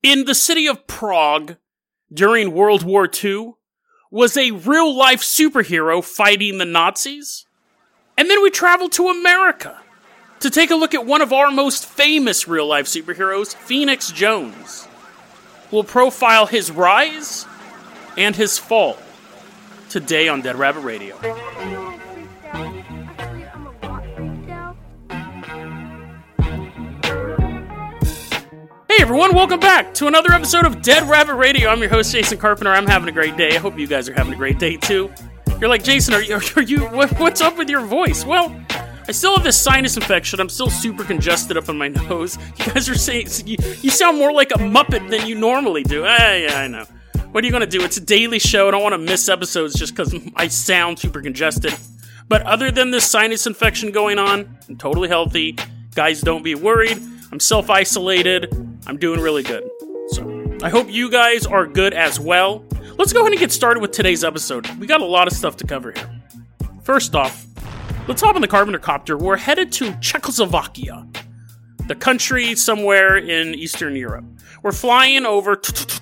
in the city of Prague during World War II was a real-life superhero fighting the Nazis. And then we traveled to America to take a look at one of our most famous real-life superheroes, Phoenix Jones. We'll profile his rise and his fall today on Dead Rabbit Radio. Hey everyone, welcome back to another episode of Dead Rabbit Radio. I'm your host, Jason Carpenter. I'm having a great day. I hope you guys are having a great day too. You're like, Jason, what's up with your voice? Well, I still have this sinus infection. I'm still super congested up in my nose. You guys are saying, you sound more like a Muppet than you normally do. Yeah, I know. What are you going to do? It's a daily show. I don't want to miss episodes just because I sound super congested. But other than this sinus infection going on, I'm totally healthy. Guys, don't be worried. I'm self-isolated. I'm doing really good. So, I hope you guys are good as well. Let's go ahead and get started with today's episode. We got a lot of stuff to cover here. First off, let's hop on the Carpenter Copter. We're headed to Czechoslovakia, the country somewhere in Eastern Europe. We're flying over,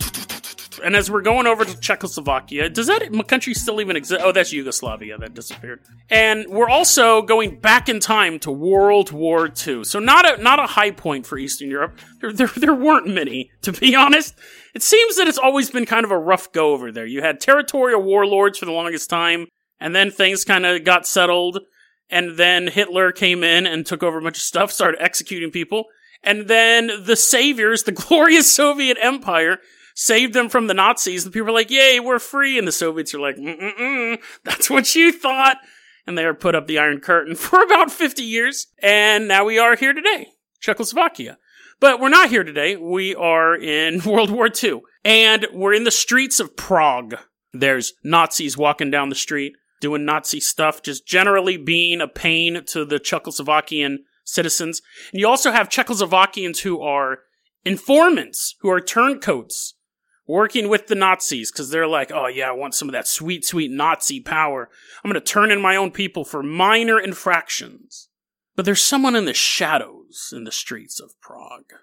and as we're going over to Czechoslovakia, does that country still even exist? Oh, that's Yugoslavia. That disappeared. And we're also going back in time to World War II. So not a high point for Eastern Europe. There weren't many, to be honest. It seems that it's always been kind of a rough go over there. You had territorial warlords for the longest time, and then things kind of got settled, and then Hitler came in and took over a bunch of stuff, started executing people, and then the saviors, the glorious Soviet Empire, saved them from the Nazis, and people were like, yay, we're free, and the Soviets are like, that's what you thought, and they were put up the Iron Curtain for about 50 years, and now we are here today, Czechoslovakia. But we're not here today, we are in World War II, and we're in the streets of Prague. There's Nazis walking down the street, doing Nazi stuff, just generally being a pain to the Czechoslovakian citizens, and you also have Czechoslovakians who are informants, who are turncoats, working with the Nazis, because they're like, oh yeah, I want some of that sweet, sweet Nazi power. I'm going to turn in my own people for minor infractions. But there's someone in the shadows in the streets of Prague.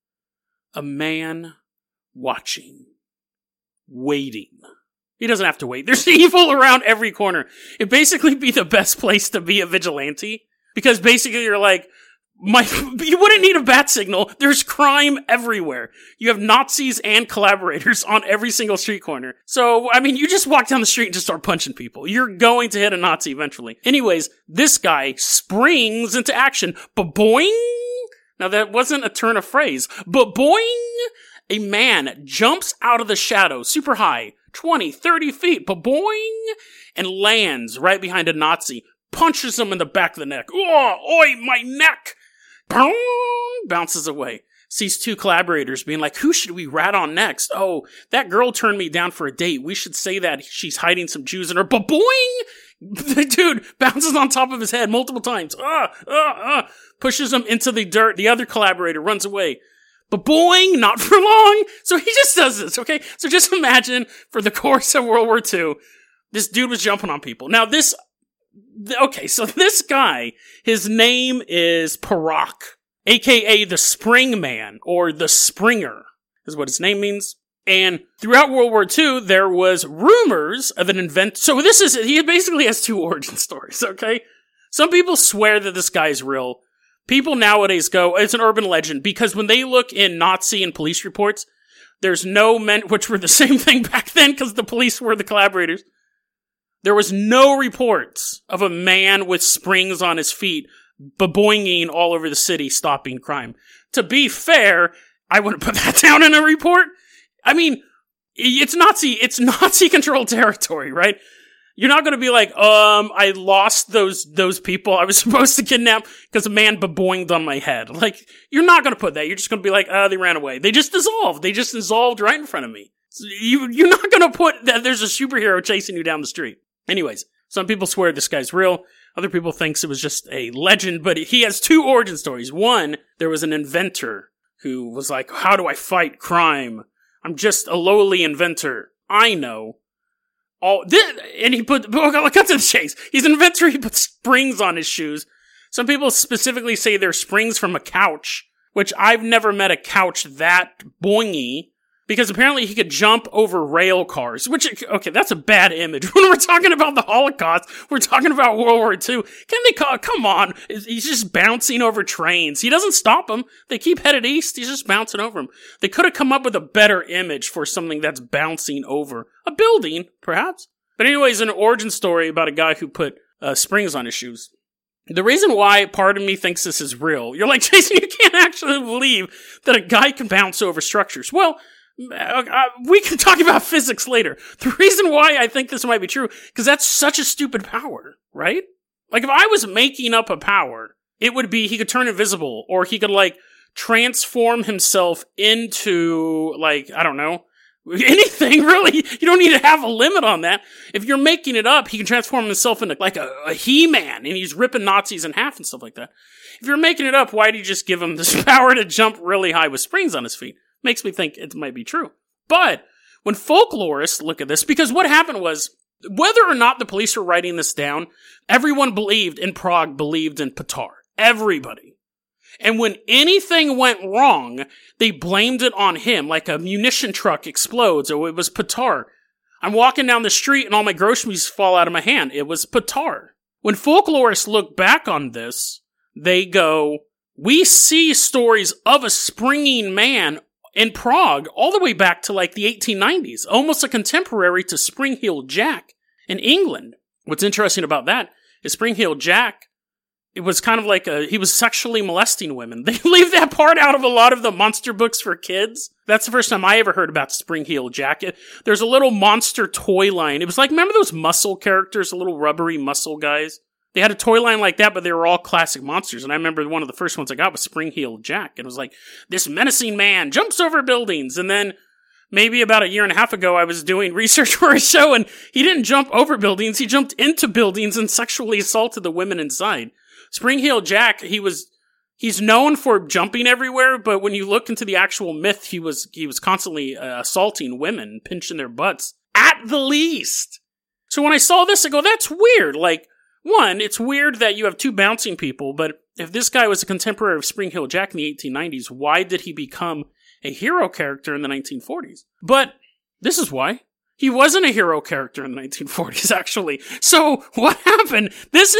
A man watching. Waiting. He doesn't have to wait. There's evil around every corner. It'd basically be the best place to be a vigilante, because basically you're like, you wouldn't need a bat signal. There's crime everywhere. You have Nazis and collaborators on every single street corner. So, I mean, you just walk down the street and just start punching people. You're going to hit a Nazi eventually. Anyways, this guy springs into action. Ba-boing! Now, that wasn't a turn of phrase. Ba-boing! A man jumps out of the shadows, super high, 20, 30 feet, ba-boing! And lands right behind a Nazi. Punches him in the back of the neck. Oh, oi, my neck! Bounces away. Sees two collaborators being like, who should we rat on next? Oh, that girl turned me down for a date. We should say that she's hiding some Jews in her. Ba-boing! The dude bounces on top of his head multiple times. Pushes him into the dirt. The other collaborator runs away. Ba-boing! Not for long. So he just does this, okay? So just imagine, for the course of World War II, this dude was jumping on people. Now so this guy, his name is Parak, aka the Spring Man, or the Springer, is what his name means. And throughout World War II, there was rumors of an so he basically has two origin stories, okay? Some people swear that this guy's real. People nowadays go, it's an urban legend, because when they look in Nazi and police reports, there's no men, which were the same thing back then, because the police were the collaborators. There was no reports of a man with springs on his feet ba-boinging all over the city, stopping crime. To be fair, I wouldn't put that down in a report. I mean, it's Nazi-controlled territory, right? You're not going to be like, I lost those people I was supposed to kidnap because a man ba-boinged on my head. Like, you're not going to put that. You're just going to be like, they ran away. They just dissolved. They just dissolved right in front of me. So you're not going to put that there's a superhero chasing you down the street. Anyways, some people swear this guy's real. Other people thinks it was just a legend, but he has two origin stories. One, there was an inventor who was like, how do I fight crime? I'm just a lowly inventor. I know. And he cut to the chase. He's an inventor. He put springs on his shoes. Some people specifically say they're springs from a couch which I've never met a couch that boingy, because apparently he could jump over rail cars, which, okay, that's a bad image. When we're talking about the Holocaust, we're talking about World War II. Come on, he's just bouncing over trains. He doesn't stop them. They keep headed east, he's just bouncing over them. They could have come up with a better image for something that's bouncing over a building, perhaps. But anyways, an origin story about a guy who put springs on his shoes. The reason why part of me thinks this is real, you're like, Jason, you can't actually believe that a guy can bounce over structures. Well, we can talk about physics later. The reason why I think this might be true, because that's such a stupid power, right? Like, if I was making up a power, it would be he could turn invisible, or he could, like, transform himself into, like, I don't know, anything, really. You don't need to have a limit on that. If you're making it up, he can transform himself into, like, a He-Man, and he's ripping Nazis in half and stuff like that. If you're making it up, why do you just give him this power to jump really high with springs on his feet? Makes me think it might be true. But when folklorists look at this, because what happened was, whether or not the police were writing this down, everyone believed in Prague, believed in Petar. Everybody. And when anything went wrong, they blamed it on him, like a munition truck explodes, or it was Petar. I'm walking down the street and all my groceries fall out of my hand. It was Petar. When folklorists look back on this, they go, we see stories of a springing man in Prague, all the way back to like the 1890s, almost a contemporary to Spring-Heeled Jack in England. What's interesting about that is Spring-Heeled Jack, it was kind of like he was sexually molesting women. They leave that part out of a lot of the monster books for kids. That's the first time I ever heard about Spring-Heeled Jack. There's a little monster toy line. It was like, remember those muscle characters, the little rubbery muscle guys? They had a toy line like that, but they were all classic monsters. And I remember one of the first ones I got was Spring-Heeled Jack. And it was like, this menacing man jumps over buildings. And then maybe about a year and a half ago, I was doing research for a show, and he didn't jump over buildings. He jumped into buildings and sexually assaulted the women inside. Spring-Heeled Jack, he's known for jumping everywhere, but when you look into the actual myth, he was constantly assaulting women, pinching their butts, at the least. So when I saw this, I go, that's weird. Like, one, it's weird that you have two bouncing people, but if this guy was a contemporary of Spring-Heeled Jack in the 1890s, why did he become a hero character in the 1940s? But this is why. He wasn't a hero character in the 1940s, actually. So what happened? This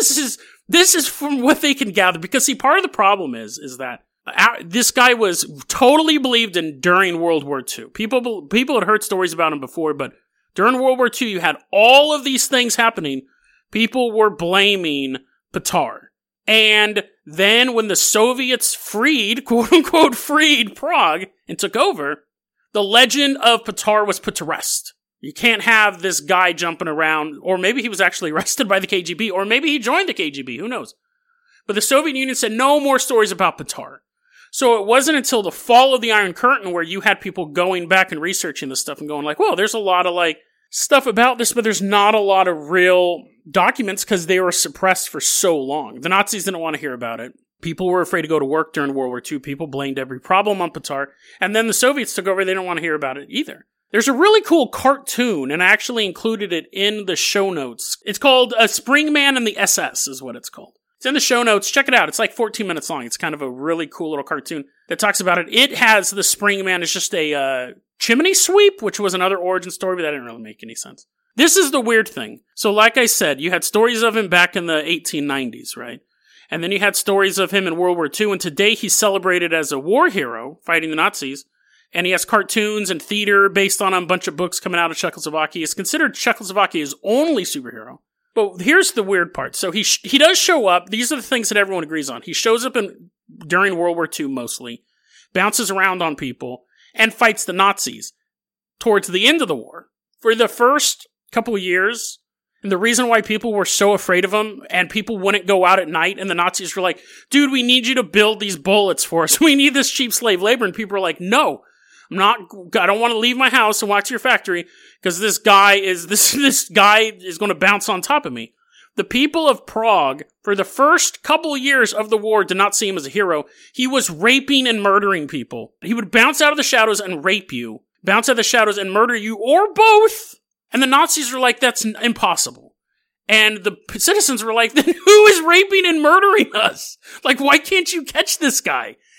is from what they can gather, because see, part of the problem is that this guy was totally believed in during World War II. People had heard stories about him before, but during World War II, you had all of these things happening. People were blaming Petar. And then when the Soviets freed, quote unquote, freed Prague and took over, the legend of Petar was put to rest. You can't have this guy jumping around, or maybe he was actually arrested by the KGB, or maybe he joined the KGB, who knows? But the Soviet Union said no more stories about Petar. So it wasn't until the fall of the Iron Curtain where you had people going back and researching this stuff and going like, well, there's a lot of like stuff about this, but there's not a lot of real documents because they were suppressed for so long. The Nazis didn't want to hear about it. People were afraid to go to work during World War II. People blamed every problem on Petar. And then the Soviets took over. They didn't want to hear about it either. There's a really cool cartoon, and I actually included it in the show notes. It's called Spring Man and the SS is what it's called. It's in the show notes. Check it out. It's like 14 minutes long. It's kind of a really cool little cartoon that talks about it. It has the Spring Man as just a chimney sweep, which was another origin story, but that didn't really make any sense. This is the weird thing. So like I said, you had stories of him back in the 1890s, right? And then you had stories of him in World War II, and today he's celebrated as a war hero fighting the Nazis. And he has cartoons and theater based on a bunch of books coming out of Czechoslovakia. It's considered Czechoslovakia's only superhero. But here's the weird part. So he does show up. These are the things that everyone agrees on. He shows up during World War II mostly, bounces around on people, and fights the Nazis towards the end of the war. For the first couple of years, and the reason why people were so afraid of him, and people wouldn't go out at night, and the Nazis were like, dude, we need you to build these bullets for us. We need this cheap slave labor. And people were like, no. I don't want to leave my house and walk to your factory because this guy is going to bounce on top of me. The people of Prague, for the first couple years of the war, did not see him as a hero. He was raping and murdering people. He would bounce out of the shadows and rape you, bounce out of the shadows and murder you, or both. And the Nazis were like, that's impossible. And the citizens were like, then who is raping and murdering us? Like, why can't you catch this guy?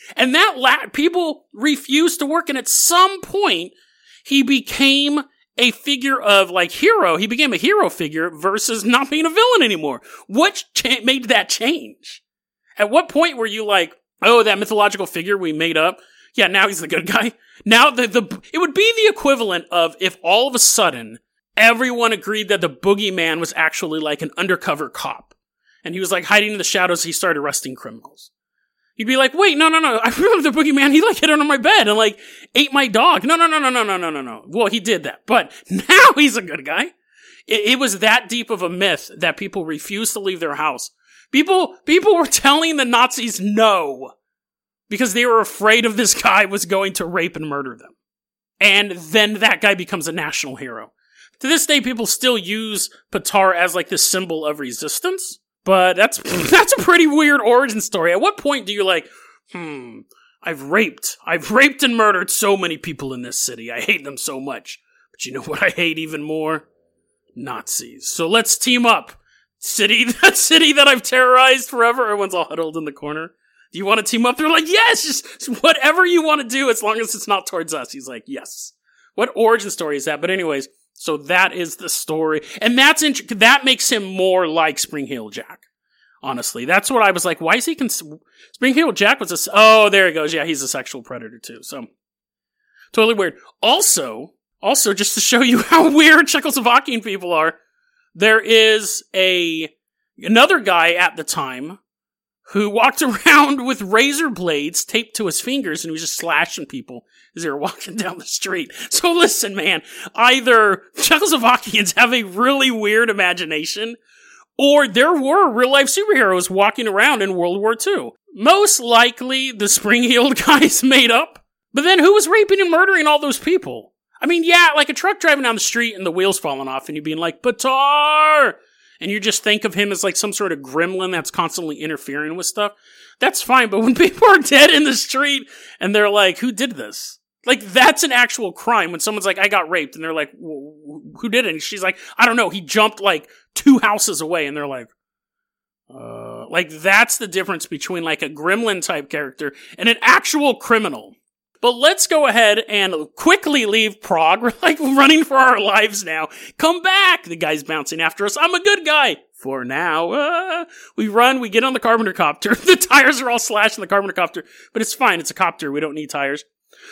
And people refused to work. And at some point, he became a figure of like hero. He became a hero figure versus not being a villain anymore. What made that change? At what point were you like, oh, that mythological figure we made up? Yeah, now he's the good guy. Now it would be the equivalent of if all of a sudden everyone agreed that the boogeyman was actually like an undercover cop. And he was like hiding in the shadows. He started arresting criminals. You'd be like, wait, no. I remember the boogeyman. He like hid under my bed and like ate my dog. No. Well, he did that, but now he's a good guy. It was that deep of a myth that people refused to leave their house. People were telling the Nazis no because they were afraid of this guy was going to rape and murder them. And then that guy becomes a national hero. To this day, people still use Petar as like this symbol of resistance. But that's a pretty weird origin story. At what point do you like, I've raped and murdered so many people in this city. I hate them so much. But you know what I hate even more? Nazis. So let's team up. That city that I've terrorized forever. Everyone's all huddled in the corner. Do you want to team up? They're like, yes, just whatever you want to do as long as it's not towards us. He's like, yes. What origin story is that? But anyways, so that is the story. And that makes him more like Spring Heel Jack. Honestly, that's what I was like. Why is he Spring Heel Jack was oh, there he goes. Yeah, he's a sexual predator too. So totally weird. Also, just to show you how weird Czechoslovakian people are, there is another guy at the time who walked around with razor blades taped to his fingers and he was just slashing people as they were walking down the street. So listen, man, either Czechoslovakians have a really weird imagination, or there were real-life superheroes walking around in World War II. Most likely, the spring-heeled guys made up. But then who was raping and murdering all those people? I mean, yeah, like a truck driving down the street and the wheels falling off and you being like, Petar! And you just think of him as like some sort of gremlin that's constantly interfering with stuff. That's fine, but when people are dead in the street and they're like, who did this? Like, that's an actual crime. When someone's like, I got raped, and they're like, who did it? And she's like, I don't know, he jumped like 2 houses away, and they're like, that's the difference between like a gremlin type character and an actual criminal. But let's go ahead and quickly leave Prague. We're like running for our lives now. Come back! The guy's bouncing after us. I'm a good guy. For now. We run, we get on the Carpenter copter. The tires are all slashed in the Carpenter copter. But it's fine, it's a copter. We don't need tires.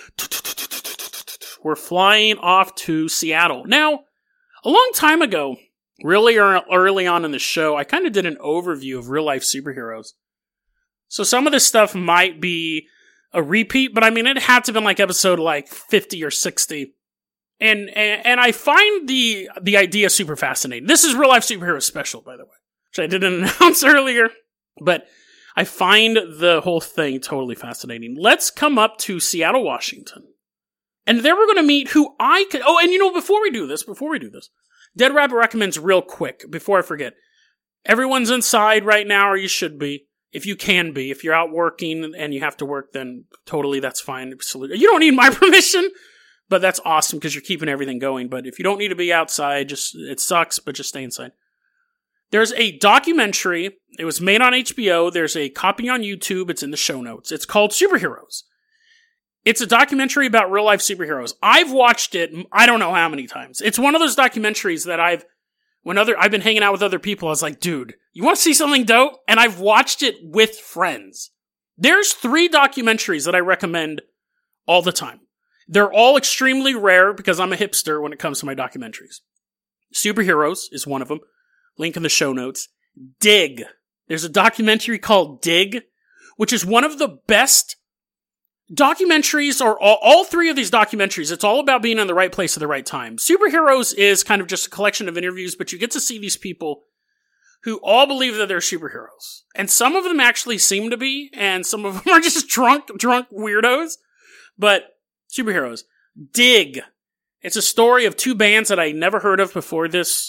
We're flying off to Seattle. Now, a long time ago, really early on in the show, I kind of did an overview of real-life superheroes. So some of this stuff might be a repeat, but I mean, it had to have been like episode like 50 or 60. And I find the idea super fascinating. This is Real Life Superhero Special, by the way, which I didn't announce earlier, but I find the whole thing totally fascinating. Let's come up to Seattle, Washington. And there we're going to meet who I could... Oh, and you know, before we do this, Dead Rabbit recommends real quick, before I forget. Everyone's inside right now, or you should be. If you can be. If you're out working and you have to work, then totally that's fine. Absolutely. You don't need my permission, but that's awesome because you're keeping everything going. But if you don't need to be outside, it sucks, but just stay inside. There's a documentary. It was made on HBO. There's a copy on YouTube. It's in the show notes. It's called Superheroes. It's a documentary about real-life superheroes. I've watched it, I don't know how many times. It's one of those documentaries that I've been hanging out with other people, I was like, dude, you want to see something dope? And I've watched it with friends. There's 3 documentaries that I recommend all the time. They're all extremely rare because I'm a hipster when it comes to my documentaries. Superheroes is one of them. Link in the show notes. Dig. There's a documentary called Dig, which is one of the best documentaries, or all 3 of these documentaries. It's all about being in the right place at the right time. Superheroes is kind of just a collection of interviews, but you get to see these people who all believe that they're superheroes. And some of them actually seem to be, and some of them are just drunk weirdos. But superheroes. Dig. It's a story of 2 bands that I never heard of before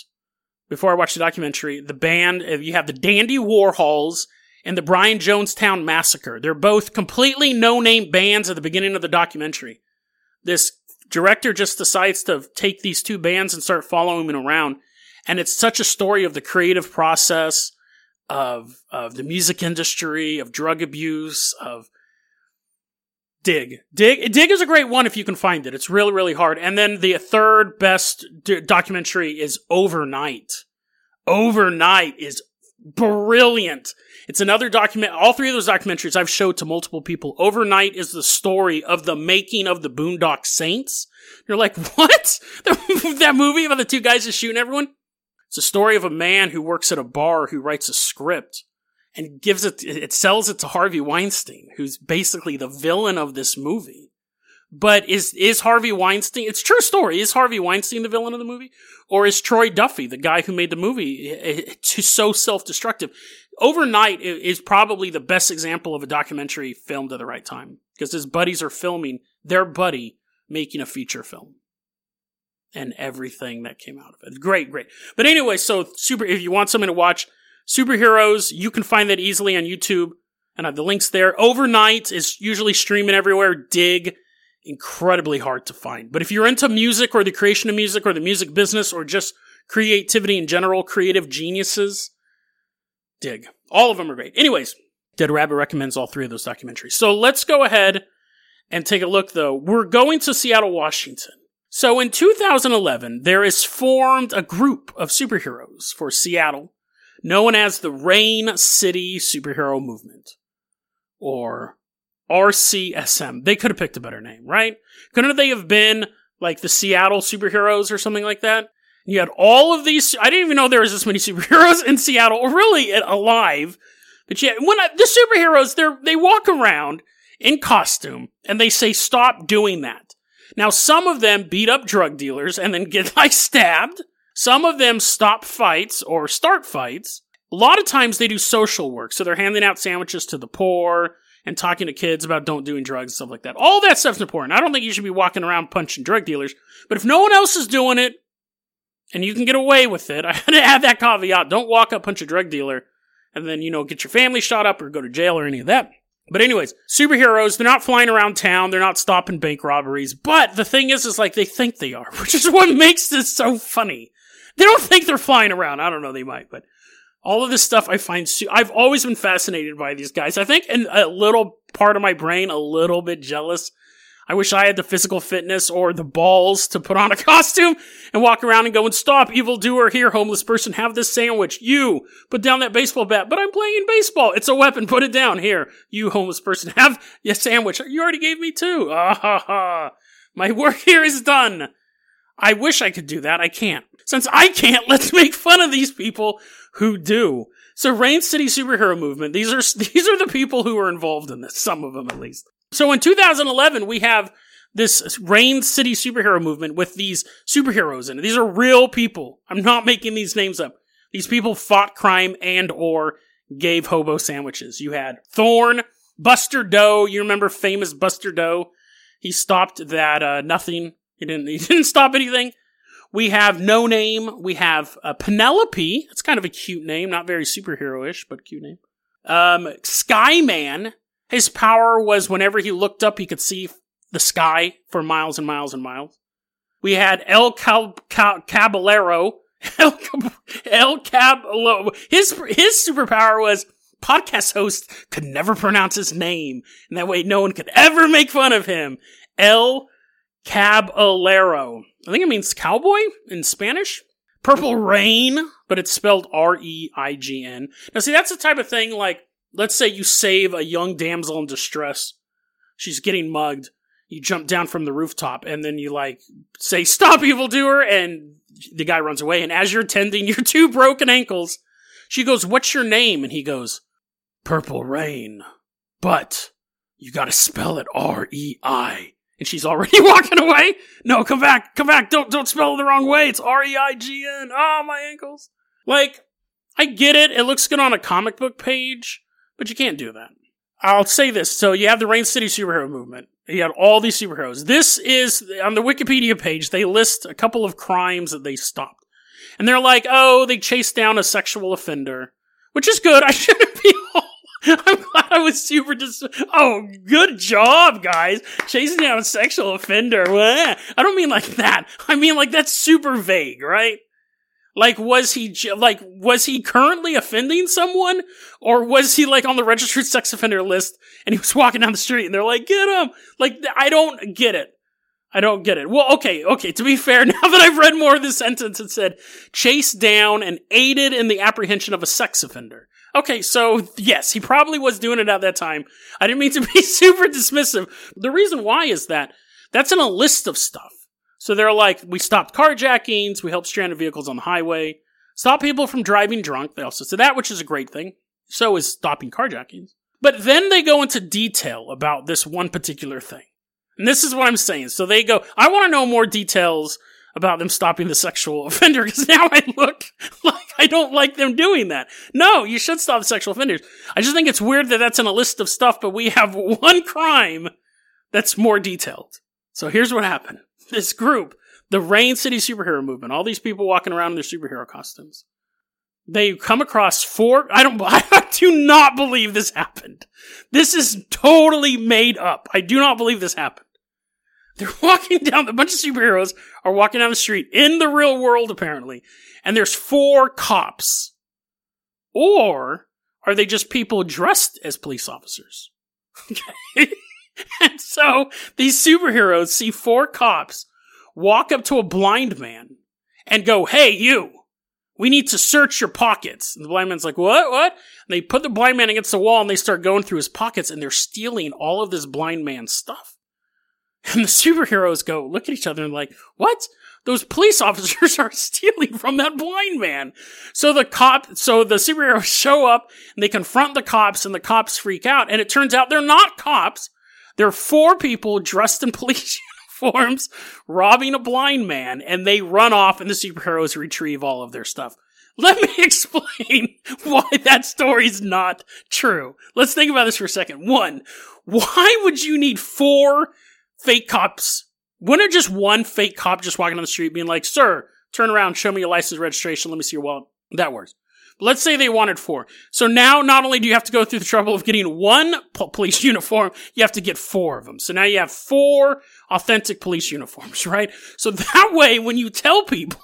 I watched the documentary. The band, you have the Dandy Warhols and the Brian Jonestown Massacre. They're both completely no-name bands at the beginning of the documentary. This director just decides to take these 2 bands and start following them around. And it's such a story of the creative process, of the music industry, of drug abuse, of Dig is a great one if you can find it. It's really, really hard. And then the third best documentary is Overnight. Overnight is brilliant. It's another document. All three of those documentaries I've showed to multiple people. Overnight is the story of the making of the Boondock Saints. You're like, what? That movie about the two guys just shooting everyone? It's a story of a man who works at a bar who writes a script and sells it to Harvey Weinstein, who's basically the villain of this movie. But is Harvey Weinstein, it's a true story, is Harvey Weinstein the villain of the movie? Or is Troy Duffy, the guy who made the movie, so self-destructive? Overnight is probably the best example of a documentary filmed at the right time. Because his buddies are filming their buddy making a feature film. And everything that came out of it. Great. But anyway, so if you want something to watch, superheroes, you can find that easily on YouTube. And I have the links there. Overnight is usually streaming everywhere. Dig, incredibly hard to find. But if you're into music or the creation of music or the music business or just creativity in general, creative geniuses, Dig. All of them are great. Anyways, Dead Rabbit recommends all three of those documentaries. So let's go ahead and take a look, though. We're going to Seattle, Washington. So in 2011, there is formed a group of superheroes for Seattle known as the Rain City Superhero Movement, or RCSM. They could have picked a better name, right? Couldn't they have been like the Seattle Superheroes or something like that? You had all of these. I didn't even know there was this many superheroes in Seattle, or really alive. But yeah, the superheroes, they walk around in costume and they say, stop doing that. Now, some of them beat up drug dealers and then get stabbed. Some of them stop fights or start fights. A lot of times they do social work. So they're handing out sandwiches to the poor and talking to kids about don't doing drugs and stuff like that. All that stuff's important. I don't think you should be walking around punching drug dealers. But if no one else is doing it and you can get away with it, I had to add that caveat. Don't walk up, punch a drug dealer and then, get your family shot up or go to jail or any of that. But anyways, superheroes, they're not flying around town, they're not stopping bank robberies, but the thing is like they think they are, which is what makes this so funny. They don't think they're flying around. I don't know, they might, but all of this stuff I find, I've always been fascinated by these guys. I think in a little part of my brain, a little bit jealous. I wish I had the physical fitness or the balls to put on a costume and walk around and go and stop, evildoer, here, homeless person, have this sandwich. You, put down that baseball bat. But I'm playing baseball. It's a weapon. Put it down. Here, you homeless person, have your sandwich. You already gave me two. My work here is done. I wish I could do that. I can't. Since I can't, let's make fun of these people who do. So Rain City Superhero Movement, these are the people who are involved in this. Some of them, at least. So in 2011, we have this Rain City Superhero Movement with these superheroes in it. These are real people. I'm not making these names up. These people fought crime and or gave hobo sandwiches. You had Thorn, Buster Doe. You remember famous Buster Doe? He stopped that nothing. He didn't stop anything. We have No Name. We have Penelope. It's kind of a cute name, not very superhero-ish, but cute name. Skyman. His power was whenever he looked up, he could see the sky for miles and miles and miles. We had El Caballero. El Caballero. His superpower was podcast host could never pronounce his name. And that way no one could ever make fun of him. El Caballero. I think it means cowboy in Spanish. Purple Rain, but it's spelled R-E-I-G-N. Now see, that's the type of thing like, let's say you save a young damsel in distress. She's getting mugged. You jump down from the rooftop and then you say, stop, evildoer, and the guy runs away. And as you're tending your two broken ankles, she goes, what's your name? And he goes, Purple Rain. But you gotta spell it R-E-I. And she's already walking away. No, come back. Don't spell it the wrong way. It's R-E-I-G-N. Oh, my ankles. I get it. It looks good on a comic book page. But you can't do that. I'll say this. So you have the Rain City Superhero Movement. You had all these superheroes. This is, on the Wikipedia page, they list a couple of crimes that they stopped. And they're like, they chased down a sexual offender. Which is good. I shouldn't be I'm glad I was super good job, guys. Chasing down a sexual offender. I don't mean like that. I mean that's super vague, right? Like, was he currently offending someone? Or was he, like, on the registered sex offender list and he was walking down the street and they're like, get him? Like, I don't get it. Well, okay, to be fair, now that I've read more of this sentence, it said, chased down and aided in the apprehension of a sex offender. Okay, so, yes, he probably was doing it at that time. I didn't mean to be super dismissive. The reason why is that that's in a list of stuff. So they're like, we stopped carjackings, we helped stranded vehicles on the highway, stop people from driving drunk. They also said that, which is a great thing. So is stopping carjackings. But then they go into detail about this one particular thing. And this is what I'm saying. So they go, I want to know more details about them stopping the sexual offender, because now I look like I don't like them doing that. No, you should stop the sexual offenders. I just think it's weird that that's in a list of stuff, but we have one crime that's more detailed. So here's what happened. This group, the Rain City Superhero Movement, all these people walking around in their superhero costumes, they come across I do not believe this happened. This is totally made up. I do not believe this happened. They're walking down, a bunch of superheroes are walking down the street in the real world, apparently, and there's 4 cops. Or are they just people dressed as police officers? Okay. And so these superheroes see 4 cops walk up to a blind man and go, hey, you, we need to search your pockets. And the blind man's like, what? And they put the blind man against the wall and they start going through his pockets and they're stealing all of this blind man's stuff. And the superheroes go, look at each other and like, what? Those police officers are stealing from that blind man. So the superheroes show up and they confront the cops and the cops freak out. And it turns out they're not cops. They're 4 people dressed in police uniforms robbing a blind man, and they run off and the superheroes retrieve all of their stuff. Let me explain why that story's not true. Let's think about this for a second. 1, why would you need 4 fake cops? Wouldn't it just one fake cop just walking on the street being like, sir, turn around, show me your license registration, let me see your wallet? That works. Let's say they wanted 4. So now, not only do you have to go through the trouble of getting 1 police uniform, you have to get 4 of them. So now you have 4 authentic police uniforms, right? So that way, when you tell people,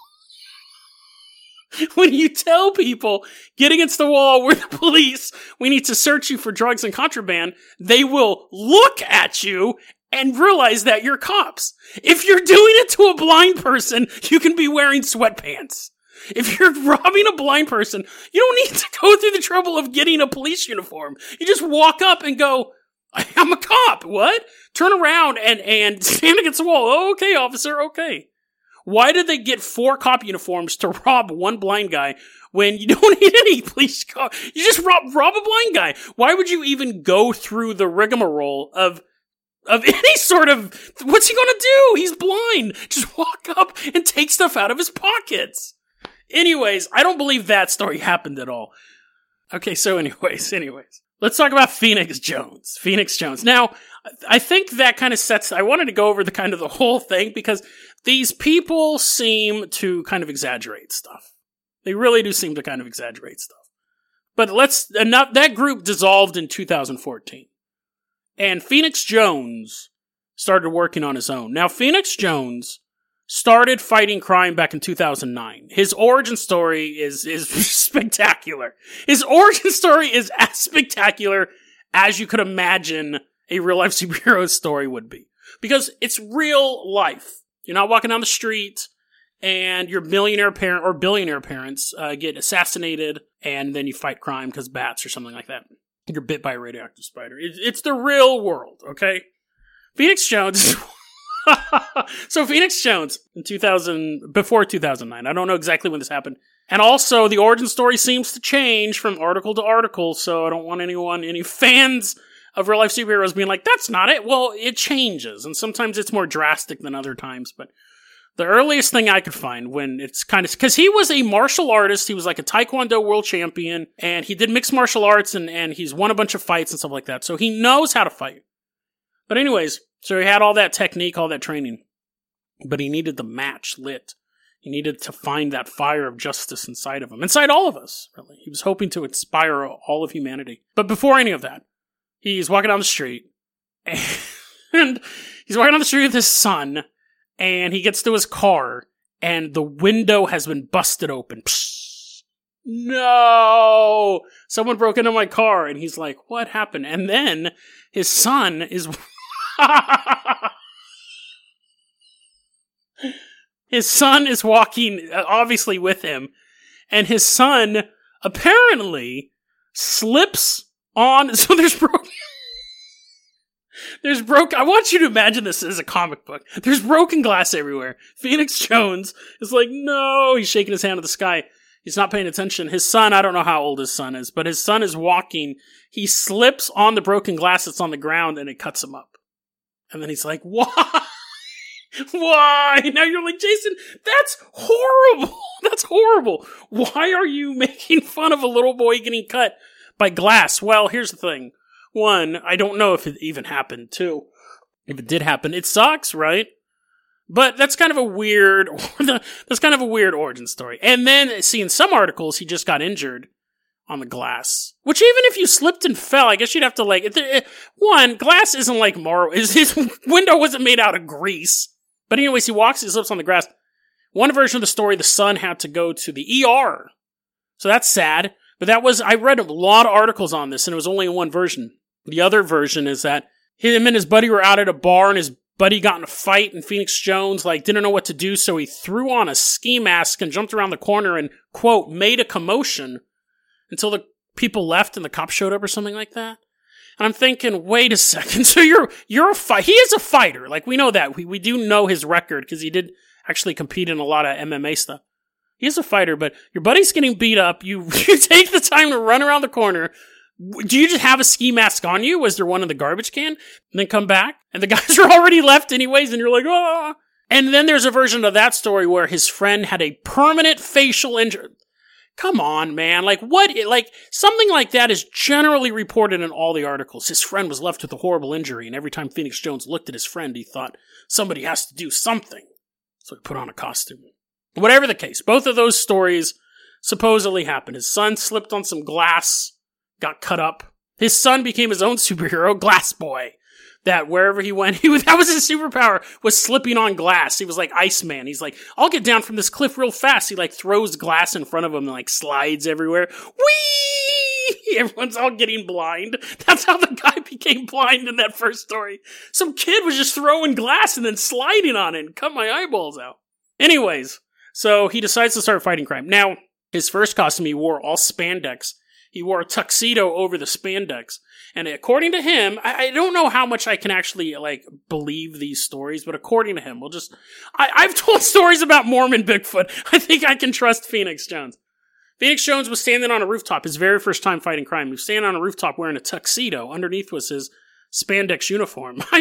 get against the wall, we're the police, we need to search you for drugs and contraband, they will look at you and realize that you're cops. If you're doing it to a blind person, you can be wearing sweatpants. If you're robbing a blind person, you don't need to go through the trouble of getting a police uniform. You just walk up and go, I'm a cop. What? Turn around and stand against the wall. Oh, okay, officer, okay. Why did they get 4 cop uniforms to rob 1 blind guy when you don't need any police car? You just rob a blind guy. Why would you even go through the rigmarole of any sort of, what's he gonna do? He's blind. Just walk up and take stuff out of his pockets. Anyways, I don't believe that story happened at all. Okay, so anyways. Let's talk about Phoenix Jones. Now, I think that kind of I wanted to go over the whole thing because these people seem to kind of exaggerate stuff. They really do seem to kind of exaggerate stuff. But that group dissolved in 2014. And Phoenix Jones started working on his own. Now, Phoenix Jones started fighting crime back in 2009. His origin story is spectacular. His origin story is as spectacular as you could imagine a real-life superhero story would be. Because it's real life. You're not walking down the street and your millionaire parent or billionaire parents get assassinated and then you fight crime because bats or something like that. You're bit by a radioactive spider. It's the real world, okay? Phoenix Jones... So Phoenix Jones before 2009. I don't know exactly when this happened. And also the origin story seems to change from article to article, so I don't want any fans of real life superheroes being like, that's not it. Well, it changes, and sometimes it's more drastic than other times, but the earliest thing I could find when it's kind of, because he was a martial artist, he was like a Taekwondo world champion, and he did mixed martial arts, and he's won a bunch of fights and stuff like that, so he knows how to fight. But anyways, so he had all that technique, all that training, but he needed the match lit. He needed to find that fire of justice inside of him, inside all of us, really. He was hoping to inspire all of humanity. But before any of that, he's walking down the street, and he's walking down the street with his son, and he gets to his car, and the window has been busted open. Psst. No! Someone broke into my car, and he's like, what happened? And then his son is... His son is walking, obviously with him, and his son apparently slips on... So there's broken... I want you to imagine this as a comic book. There's broken glass everywhere. Phoenix Jones is like, no! He's shaking his hand at the sky. He's not paying attention. His son, I don't know how old his son is, but his son is walking. He slips on the broken glass that's on the ground, and it cuts him up. And then he's like, why? Why? Now you're like, Jason, that's horrible. That's horrible. Why are you making fun of a little boy getting cut by glass? Well, here's the thing. One, I don't know if it even happened. Two, if it did happen, it sucks, right? But that's kind of a weird origin story. And then, see, in some articles, he just got injured on the glass. Which even if you slipped and fell, I guess you'd have to one, glass isn't like marble. His window wasn't made out of grease. But anyways, he slips on the grass. One version of the story, the son had to go to the ER. So that's sad. But I read a lot of articles on this, and it was only in one version. The other version is that him and his buddy were out at a bar, and his buddy got in a fight, and Phoenix Jones, didn't know what to do, so he threw on a ski mask and jumped around the corner and, quote, made a commotion until the people left and the cops showed up or something like that. And I'm thinking, wait a second, so you're a fighter. He is a fighter. We know that. We do know his record, because he did actually compete in a lot of MMA stuff. He is a fighter, but your buddy's getting beat up. You take the time to run around the corner. Do you just have a ski mask on you? Was there one in the garbage can? And then come back? And the guys are already left anyways, and you're like, ah. And then there's a version of that story where his friend had a permanent facial injury. Come on, man. Something like that is generally reported in all the articles. His friend was left with a horrible injury, and every time Phoenix Jones looked at his friend, he thought, somebody has to do something. So he put on a costume. Whatever the case, both of those stories supposedly happened. His son slipped on some glass, got cut up. His son became his own superhero, Glass Boy. That wherever he went, that was his superpower, was slipping on glass. He was like Iceman. He's like, I'll get down from this cliff real fast. He throws glass in front of him and slides everywhere. Whee! Everyone's all getting blind. That's how the guy became blind in that first story. Some kid was just throwing glass and then sliding on it and cut my eyeballs out. Anyways, so he decides to start fighting crime. Now, his first costume, he wore all spandex. He wore a tuxedo over the spandex. And according to him, I don't know how much I can actually, believe these stories, but according to him, I've told stories about Mormon Bigfoot. I think I can trust Phoenix Jones. Phoenix Jones was standing on a rooftop, his very first time fighting crime. He was standing on a rooftop wearing a tuxedo. Underneath was his spandex uniform. I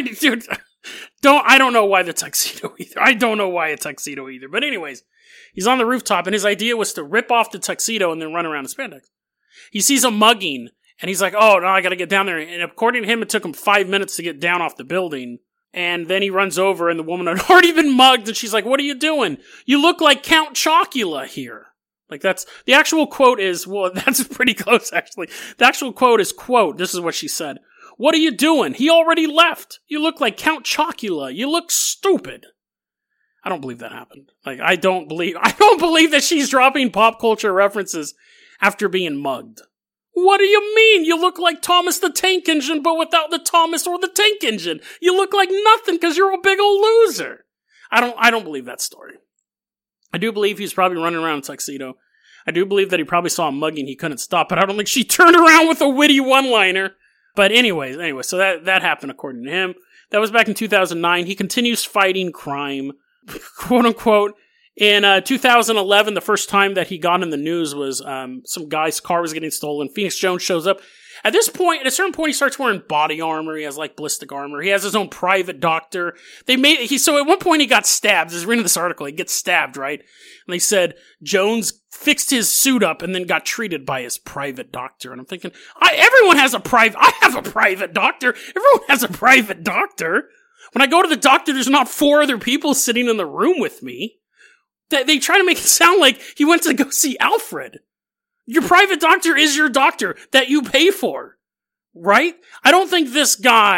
don't know why the tuxedo either. I don't know why a tuxedo either. But anyways, he's on the rooftop, and his idea was to rip off the tuxedo and then run around in spandex. He sees a mugging, and he's like, oh, no, I gotta get down there. And according to him, it took him 5 minutes to get down off the building. And then he runs over, and the woman had already been mugged, and she's like, what are you doing? You look like Count Chocula here. The actual quote is, well, that's pretty close, actually. The actual quote is, quote, this is what she said. What are you doing? He already left. You look like Count Chocula. You look stupid. I don't believe that happened. I don't believe that she's dropping pop culture references after being mugged. What do you mean? You look like Thomas the Tank Engine, but without the Thomas or the Tank Engine. You look like nothing because you're a big old loser. I don't believe that story. I do believe he's probably running around in a tuxedo. I do believe that he probably saw a mugging he couldn't stop, but I don't think she turned around with a witty one-liner. But anyways, so that happened according to him. That was back in 2009. He continues fighting crime, quote unquote. In 2011, the first time that he got in the news was some guy's car was getting stolen. Phoenix Jones shows up. At a certain point, he starts wearing body armor. He has ballistic armor. He has his own private doctor. So at one point he got stabbed. I was reading this article. He gets stabbed, right? And they said Jones fixed his suit up and then got treated by his private doctor. And I'm thinking, I have a private doctor. Everyone has a private doctor. When I go to the doctor, there's not 4 other people sitting in the room with me. They try to make it sound like he went to go see Alfred. Your private doctor is your doctor that you pay for, right? I don't think this guy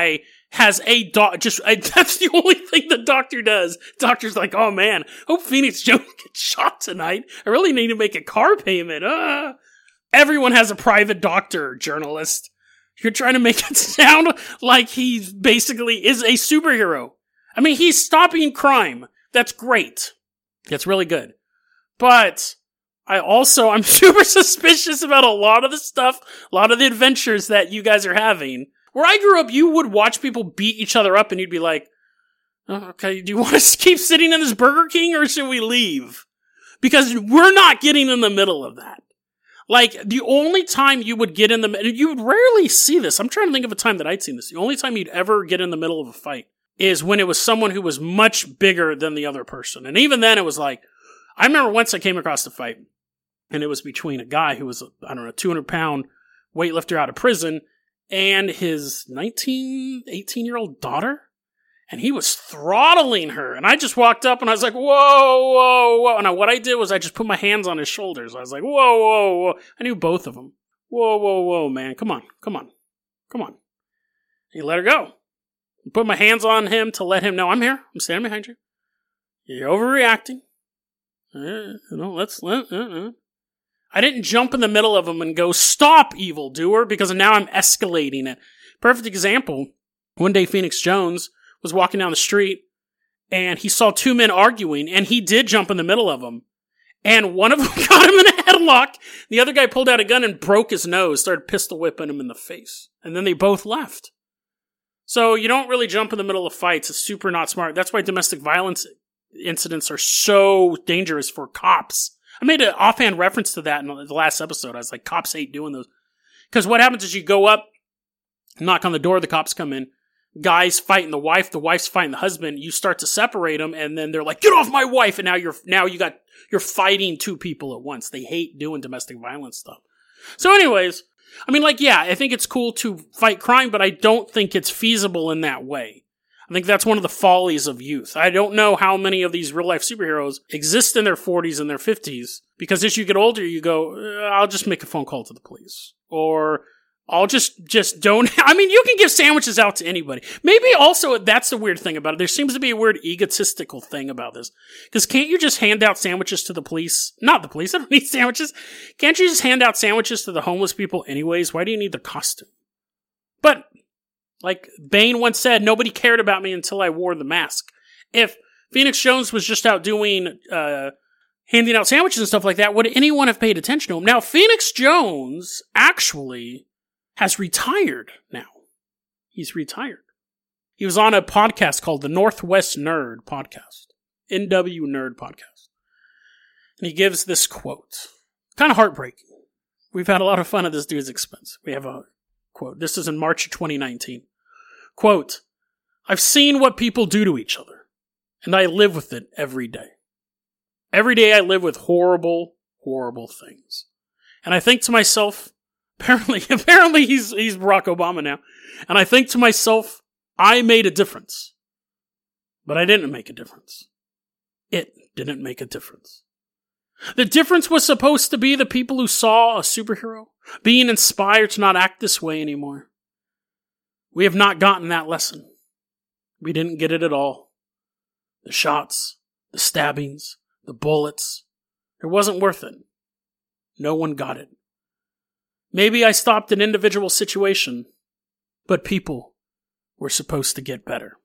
has a that's the only thing the doctor does. Doctor's like, oh man, hope Phoenix Jones gets shot tonight. I really need to make a car payment. Everyone has a private doctor, journalist. You're trying to make it sound like he basically is a superhero. I mean, he's stopping crime. That's great. That's really good. But I'm super suspicious about a lot of the stuff, a lot of the adventures that you guys are having. Where I grew up, you would watch people beat each other up and you'd be like, oh, okay, do you want to keep sitting in this Burger King or should we leave? Because we're not getting in the middle of that. Like, the only time you would get in the middle, you would rarely see this. I'm trying to think of a time that I'd seen this. The only time you'd ever get in the middle of a fight is when it was someone who was much bigger than the other person. And even then it was like, I remember once I came across a fight and it was between a guy who was, 200-pound weightlifter out of prison and his 18-year-old daughter. And he was throttling her. And I just walked up and I was like, whoa, whoa, whoa. And what I did was I just put my hands on his shoulders. I was like, whoa, whoa, whoa. I knew both of them. Whoa, whoa, whoa, man. Come on. He let her go. I put my hands on him to let him know, I'm here. I'm standing behind you. You're overreacting. I didn't jump in the middle of him and go, stop, evildoer, because now I'm escalating it. Perfect example. One day, Phoenix Jones was walking down the street and he saw two men arguing and he did jump in the middle of them. And one of them got him in a headlock. The other guy pulled out a gun and broke his nose, started pistol whipping him in the face. And then they both left. So you don't really jump in the middle of fights. It's super not smart. That's why domestic violence incidents are so dangerous for cops. I made an offhand reference to that in the last episode. I was like, cops hate doing those. Because what happens is you go up, knock on the door, the cops come in. Guys fighting the wife's fighting the husband, you start to separate them, and then they're like, get off my wife, and now you're fighting two people at once. They hate doing domestic violence stuff. So anyways, I mean, like, yeah, I think it's cool to fight crime, but I don't think it's feasible in that way. I think that's one of the follies of youth. I don't know how many of these real-life superheroes exist in their 40s and their 50s, because as you get older, you go, I'll just make a phone call to the police. Or I'll just don't. I mean, you can give sandwiches out to anybody. Maybe also that's the weird thing about it. There seems to be a weird egotistical thing about this. Because can't you just hand out sandwiches to the police? Not the police. I don't need sandwiches. Can't you just hand out sandwiches to the homeless people anyways? Why do you need their costume? But like Bane once said, nobody cared about me until I wore the mask. If Phoenix Jones was just out doing, handing out sandwiches and stuff like that, would anyone have paid attention to him? Now, Phoenix Jones actually has retired now. He's retired. He was on a podcast called the Northwest Nerd Podcast. NW Nerd Podcast. And he gives this quote. Kind of heartbreaking. We've had a lot of fun at this dude's expense. We have a quote. This is in March of 2019. Quote, I've seen what people do to each other, and I live with it every day. Every day I live with horrible, horrible things. And I think to myself, apparently he's Barack Obama now. And I think to myself, I made a difference. But I didn't make a difference. It didn't make a difference. The difference was supposed to be the people who saw a superhero being inspired to not act this way anymore. We have not gotten that lesson. We didn't get it at all. The shots, the stabbings, the bullets. It wasn't worth it. No one got it. Maybe I stopped an individual situation, but people were supposed to get better.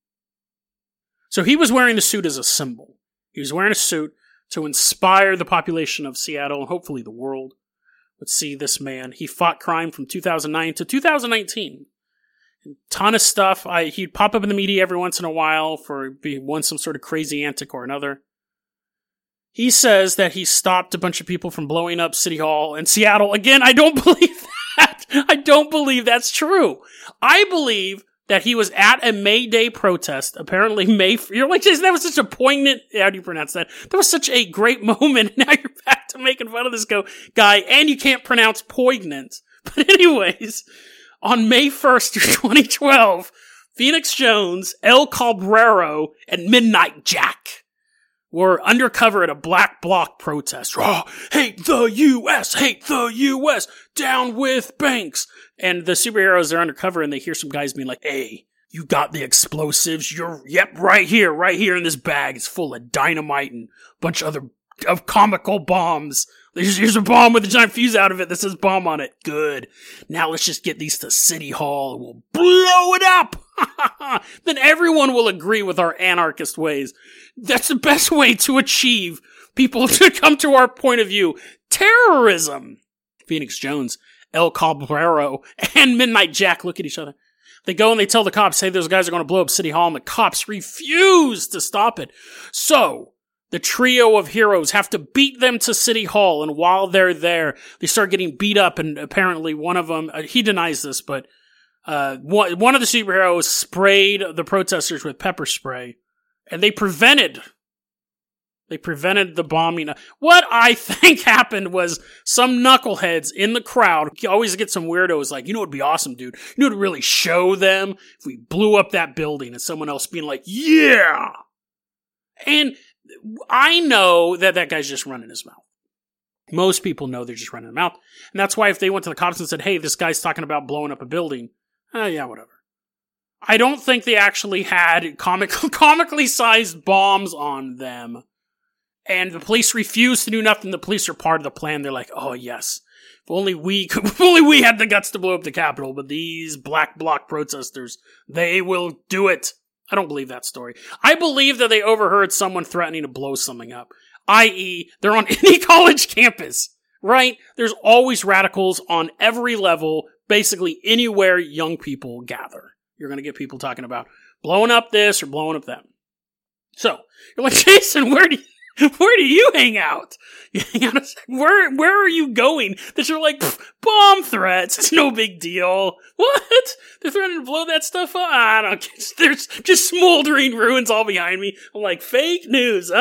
So he was wearing the suit as a symbol. He was wearing a suit to inspire the population of Seattle and hopefully the world would see this man. He fought crime from 2009 to 2019. A ton of stuff. He'd pop up in the media every once in a while for being some sort of crazy antic or another. He says that he stopped a bunch of people from blowing up City Hall in Seattle. Again, I don't believe that. I don't believe that's true. I believe that he was at a May Day protest. Apparently you're like, Jason, that was such a poignant, how do you pronounce that? That was such a great moment. Now you're back to making fun of this guy, and you can't pronounce poignant. But anyways, on May 1st, 2012, Phoenix Jones, El Cabrero, and Midnight Jack were undercover at a Black Bloc protest. Oh, hate the U.S., hate the U.S., down with Banks. And the superheroes are undercover and they hear some guys being like, hey, You got the explosives. Yep, right here in this bag. It's full of dynamite and a bunch of other comical bombs. Here's a bomb with a giant fuse out of it that says bomb on it. Good. Now let's just get these to City Hall and we'll blow it up. Then everyone will agree with our anarchist ways. That's the best way to achieve people to come to our point of view. Terrorism. Phoenix Jones, El Cabrero, and Midnight Jack look at each other. They go and they tell the cops, hey, those guys are going to blow up City Hall, and the cops refuse to stop it. So, the trio of heroes have to beat them to City Hall, and while they're there, they start getting beat up, and apparently one of them, he denies this, but one of the superheroes sprayed the protesters with pepper spray, and they prevented the bombing. What I think happened was some knuckleheads in the crowd, you always get some weirdos like, you know what would be awesome, dude? You know what would really show them? If we blew up that building and someone else being like, yeah! And I know that guy's just running his mouth. Most people know they're just running their mouth. And that's why if they went to the cops and said, hey, this guy's talking about blowing up a building, yeah, whatever. I don't think they actually had comically sized bombs on them. And the police refuse to do nothing. The police are part of the plan. They're like, oh yes, if only we had the guts to blow up the Capitol, but these black bloc protesters, they will do it. I don't believe that story. I believe that they overheard someone threatening to blow something up. I.e., they're on any college campus, right? There's always radicals on every level, basically anywhere young people gather. You're going to get people talking about blowing up this or blowing up that. So, you're like, Jason, where do you hang out? You hang out where are you going? That you're like, bomb threats. It's no big deal. What? They're threatening to blow that stuff up? I don't care. There's just smoldering ruins all behind me. I'm like, fake news.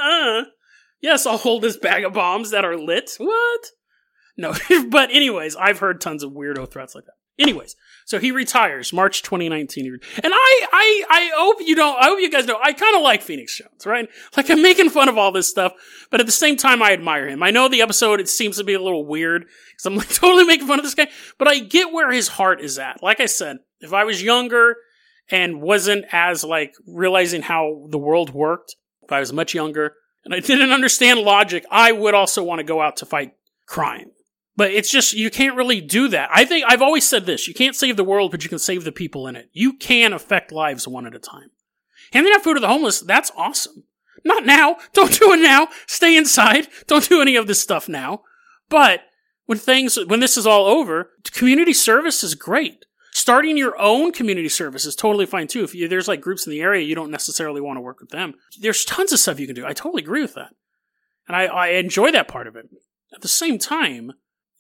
Yes, I'll hold this bag of bombs that are lit. What? No, but anyways, I've heard tons of weirdo threats like that. Anyways, so he retires March 2019. And I hope you guys know, I kind of like Phoenix Jones, right? Like, I'm making fun of all this stuff, but at the same time, I admire him. I know the episode, it seems to be a little weird, because I'm like totally making fun of this guy, but I get where his heart is at. Like I said, if I was younger and wasn't as, like, realizing how the world worked, if I was much younger, and I didn't understand logic, I would also want to go out to fight crime. But it's just, you can't really do that. I think, I've always said this, you can't save the world, but you can save the people in it. You can affect lives one at a time. Handing out food to the homeless, that's awesome. Not now. Don't do it now. Stay inside. Don't do any of this stuff now. But when this is all over, community service is great. Starting your own community service is totally fine too. If there's like groups in the area, you don't necessarily want to work with them. There's tons of stuff you can do. I totally agree with that. And I enjoy that part of it. At the same time,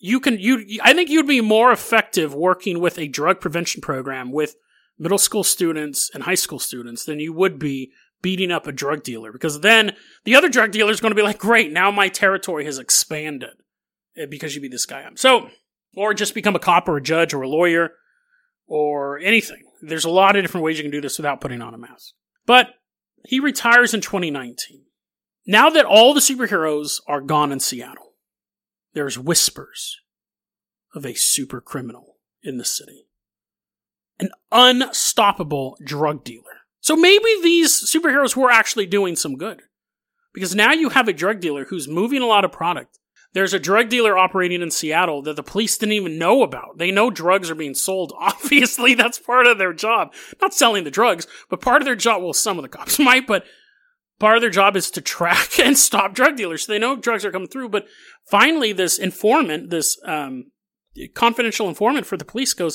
I think you'd be more effective working with a drug prevention program with middle school students and high school students than you would be beating up a drug dealer. Because then the other drug dealer is going to be like, great, now my territory has expanded because you beat this guy up. So, or just become a cop or a judge or a lawyer or anything. There's a lot of different ways you can do this without putting on a mask. But he retires in 2019. Now that all the superheroes are gone in Seattle, there's whispers of a super criminal in the city. An unstoppable drug dealer. So maybe these superheroes were actually doing some good. Because now you have a drug dealer who's moving a lot of product. There's a drug dealer operating in Seattle that the police didn't even know about. They know drugs are being sold. Obviously, that's part of their job. Not selling the drugs, but part of their job, well, some of the cops might, but part of their job is to track and stop drug dealers. So they know drugs are coming through, but finally this informant, this confidential informant for the police goes,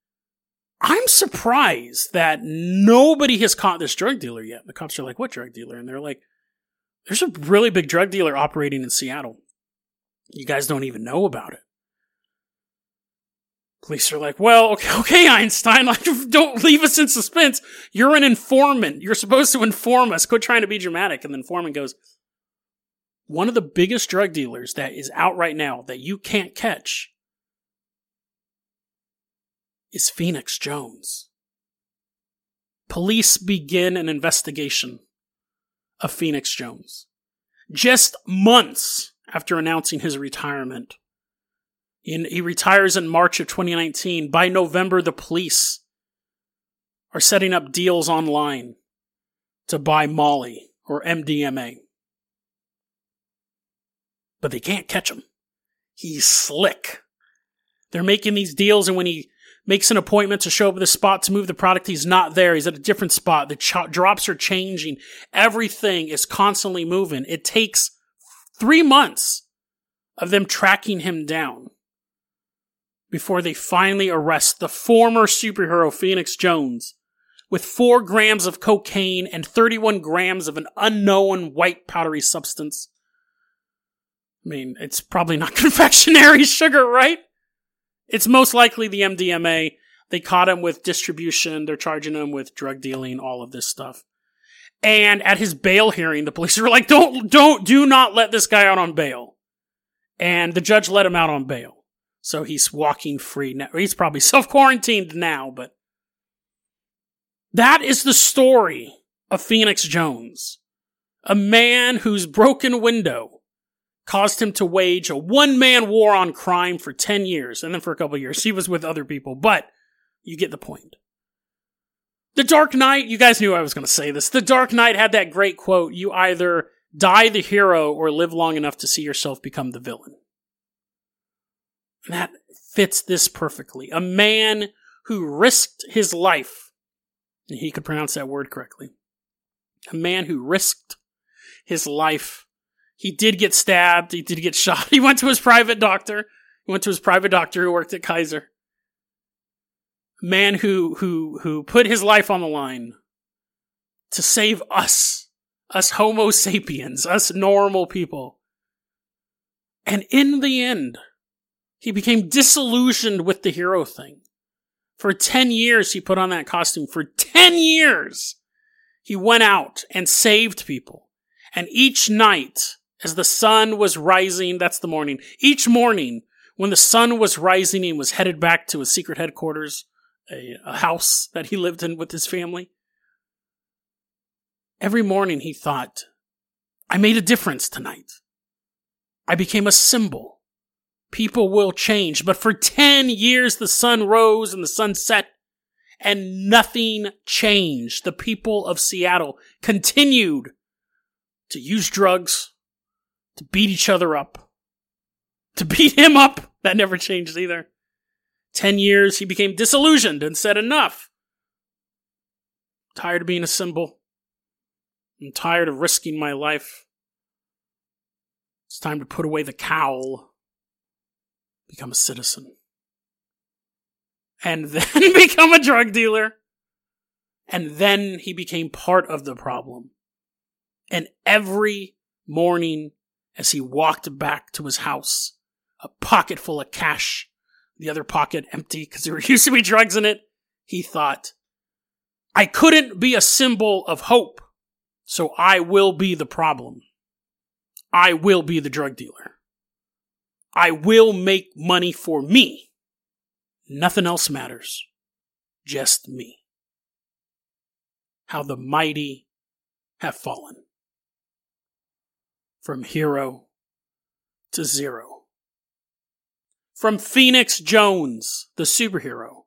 I'm surprised that nobody has caught this drug dealer yet. The cops are like, what drug dealer? And they're like, there's a really big drug dealer operating in Seattle. You guys don't even know about it. Police are like, well, okay, Einstein, like, don't leave us in suspense. You're an informant. You're supposed to inform us. Quit trying to be dramatic. And the informant goes, one of the biggest drug dealers that is out right now that you can't catch is Phoenix Jones. Police begin an investigation of Phoenix Jones. Just months after announcing his retirement. He retires in March of 2019. By November, the police are setting up deals online to buy Molly or MDMA. But they can't catch him. He's slick. They're making these deals, and when he makes an appointment to show up at the spot to move the product, he's not there. He's at a different spot. The drops are changing. Everything is constantly moving. It takes 3 months of them tracking him down before they finally arrest the former superhero Phoenix Jones with 4 grams of cocaine and 31 grams of an unknown white powdery substance. I mean, it's probably not confectionery sugar, right? It's most likely the MDMA. They caught him with distribution. They're charging him with drug dealing, all of this stuff. And at his bail hearing, the police were like, do not let this guy out on bail. And the judge let him out on bail. So he's walking free now. He's probably self-quarantined now, but that is the story of Phoenix Jones. A man whose broken window caused him to wage a one-man war on crime for 10 years. And then for a couple of years, he was with other people. But you get the point. The Dark Knight, you guys knew I was going to say this. The Dark Knight had that great quote, you either die the hero or live long enough to see yourself become the villain. And that fits this perfectly. A man who risked his life, and he could pronounce that word correctly. A man who risked his life. He did get stabbed. He did get shot. He went to his private doctor. He went to his private doctor who worked at Kaiser. A man who put his life on the line to save us Homo sapiens, us normal people. And in the end, he became disillusioned with the hero thing. For 10 years, he put on that costume. For 10 years, he went out and saved people. And each night, as the sun was rising, that's the morning. Each morning, when the sun was rising and was headed back to his secret headquarters, a house that he lived in with his family, every morning he thought, I made a difference tonight. I became a symbol. People will change. But for 10 years, the sun rose and the sun set, and nothing changed. The people of Seattle continued to use drugs, to beat each other up, to beat him up. That never changed either. 10 years, he became disillusioned and said, enough. I'm tired of being a symbol. I'm tired of risking my life. It's time to put away the cowl. Become a citizen. And then become a drug dealer. And then he became part of the problem. And every morning as he walked back to his house, a pocket full of cash, the other pocket empty because there used to be drugs in it, he thought, I couldn't be a symbol of hope, so I will be the problem. I will be the drug dealer. I will make money for me. Nothing else matters. Just me. How the mighty have fallen. From hero to zero. From Phoenix Jones, the superhero,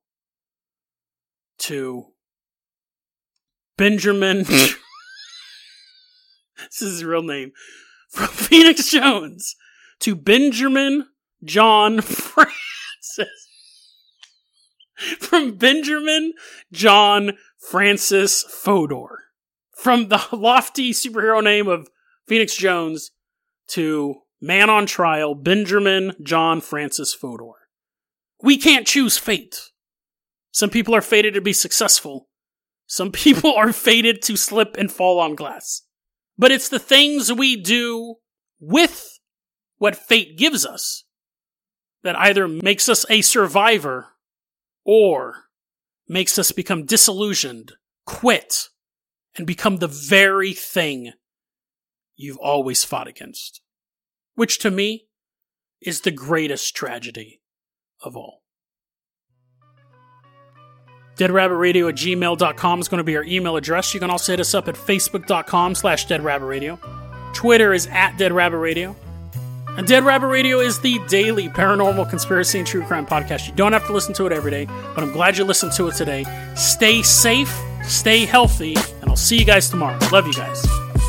to Benjamin. This is his real name. From Phoenix Jones to Benjamin John Francis. From Benjamin John Francis Fodor. From the lofty superhero name of Phoenix Jones to man on trial, Benjamin John Francis Fodor. We can't choose fate. Some people are fated to be successful. Some people are fated to slip and fall on glass. But it's the things we do with what fate gives us that either makes us a survivor or makes us become disillusioned, quit, and become the very thing you've always fought against. Which to me is the greatest tragedy of all. DeadRabbitRadio@gmail.com is going to be our email address. You can also hit us up at Facebook.com/DeadRabbitRadio. Twitter is @DeadRabbitRadio. And Dead Rabbit Radio is the daily paranormal conspiracy and true crime podcast. You don't have to listen to it every day, but I'm glad you listened to it today. Stay safe, stay healthy, and I'll see you guys tomorrow. Love you guys.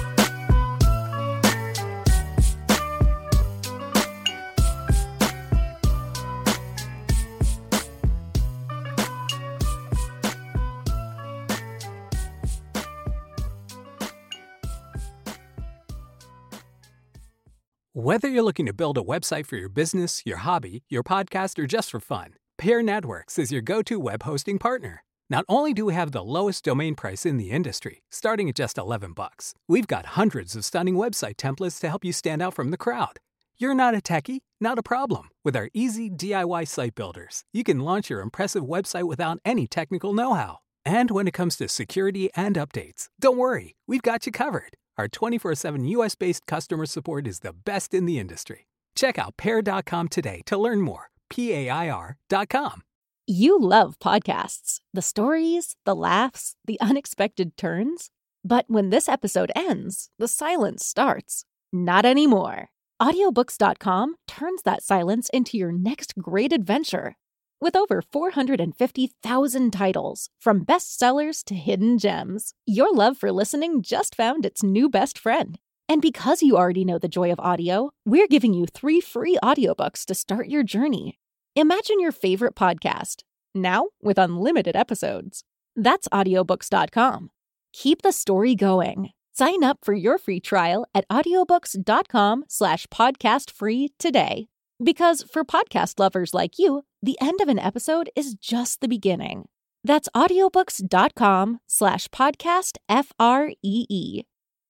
Whether you're looking to build a website for your business, your hobby, your podcast, or just for fun, Pear Networks is your go-to web hosting partner. Not only do we have the lowest domain price in the industry, starting at just $11, we've got hundreds of stunning website templates to help you stand out from the crowd. You're not a techie? Not a problem. With our easy DIY site builders, you can launch your impressive website without any technical know-how. And when it comes to security and updates, don't worry, we've got you covered. Our 24/7 US-based customer support is the best in the industry. Check out Pear.com today to learn more. PAIR.com. You love podcasts. The stories, the laughs, the unexpected turns. But when this episode ends, the silence starts. Not anymore. Audiobooks.com turns that silence into your next great adventure. With over 450,000 titles, from bestsellers to hidden gems, your love for listening just found its new best friend. And because you already know the joy of audio, we're giving you 3 free audiobooks to start your journey. Imagine your favorite podcast, now with unlimited episodes. That's audiobooks.com. Keep the story going. Sign up for your free trial at audiobooks.com/podcastfree today. Because for podcast lovers like you, the end of an episode is just the beginning. That's audiobooks.com/podcastfree.